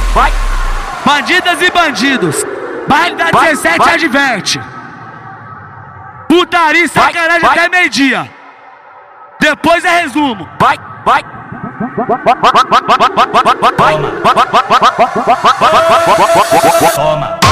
vai. Bandidas e bandidos, baile da 17 adverte. Putaria e sacanagem até meio-dia. Depois é resumo. Vai. Toma.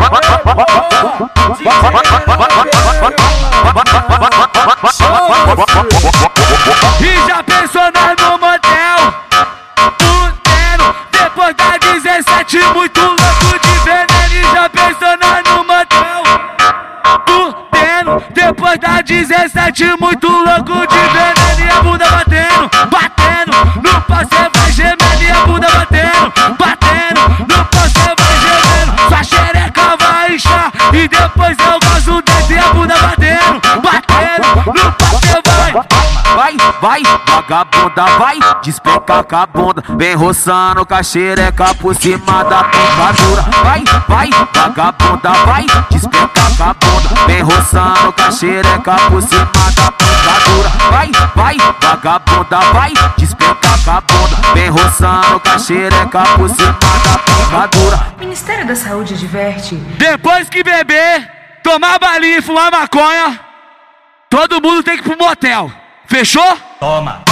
E já pensou nós no motel? Fudendo, depois da 17, muito louco de veneno. E já pensou nós no motel? Fudendo, depois da 17, muito louco de veneno. E a bunda batendo, no pau cê vai gemendo. E a bunda batendo, no pau cê vai gemendo. Sua xereca vai inchar e depois eu gosto desse. E a bunda batendo, no pau cê Vai, vagabunda, vai, despeca com a bunda. Vem roçando com a xereca por cima da pancadura. Vai, vagabunda, vai, despeca com a bunda. Vem roçando com a xereca por cima da pancadura. Vai, vagabunda, vai, despeca com a bunda. Vem roçando com a xereca por cima da pancadura. Ministério da Saúde adverte. Depois que beber, tomar balinha e fumar maconha, todo mundo tem que ir pro motel. Fechou? Toma.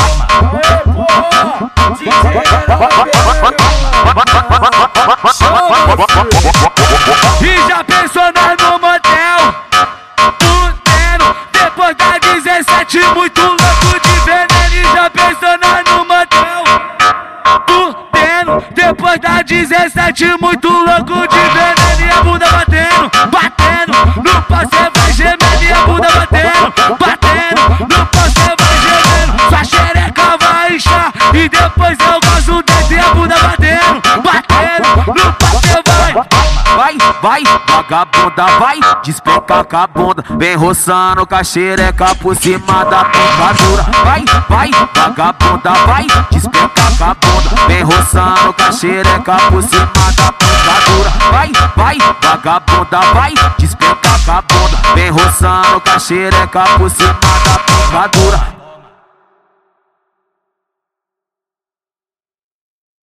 E já pensou nós no motel? Fudendo, depois da 17, muito louco de veneno. E já pensou nós no motel? Fudendo, depois da 17, muito louco de veneno. E a bunda batendo, no pau cê vai gemendo. E a bunda batendo, no pau cê vai gemendo. Sua xereca vai inchar e depois eu gosto desse. E a bunda batendo, no pau cê Vai, vagabunda, vai, despeca com a bunda. Vem roçando com a xereca por cima da pancadura. Vai, vagabunda, vai, despeca com a bunda. Vem roçando com a xereca por cima da pancadura. Vai, vagabunda, vai, despeca com a bunda. Vem roçando com a xereca por cima da pancadura.